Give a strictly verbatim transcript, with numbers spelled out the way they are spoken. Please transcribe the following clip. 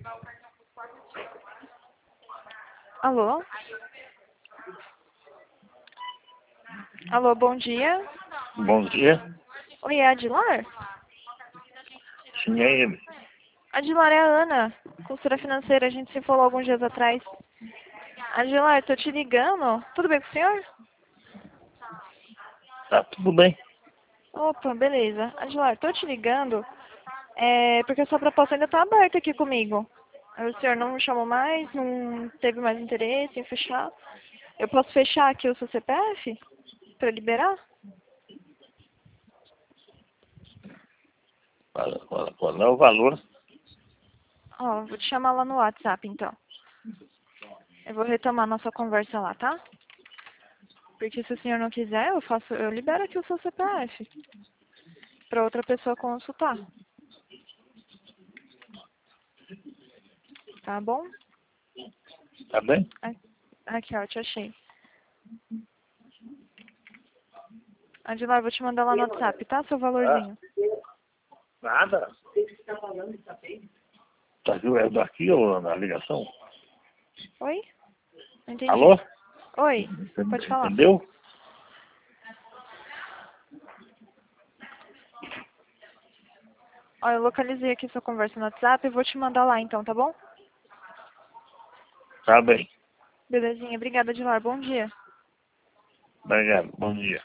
Alô? Alô, bom dia. Bom dia. Oi, é Adilar? Sim, é ele. Adilar é a Ana, consultora financeira. A gente se falou alguns dias atrás. Adilar, tô te ligando. Tudo bem com o senhor? Tá tudo bem. Opa, beleza. Adilar, tô te ligando é, porque a sua proposta ainda tá aberta aqui comigo. O senhor não me chamou mais, não teve mais interesse em fechar. Eu posso fechar aqui o seu C P F para liberar? Qual, qual, qual é o valor? Ó, vou te chamar lá no WhatsApp, então. Eu vou retomar nossa conversa lá, tá? Porque se o senhor não quiser, eu faço, eu libero aqui o seu C P F para outra pessoa consultar. Tá bom? Tá bem? Aqui, ó, eu te achei. Adilar, vou te mandar lá no WhatsApp, tá? Seu Ah, valorzinho. nada. Tá viu? É daqui ou na ligação? Oi? Não entendi. Alô? Oi, pode Entende- falar. Entendeu? Ó, eu localizei aqui sua conversa no WhatsApp e vou te mandar lá então, tá bom? Tá bem. Belezinha, obrigada, Adilar. Bom dia. Obrigado. Bom dia.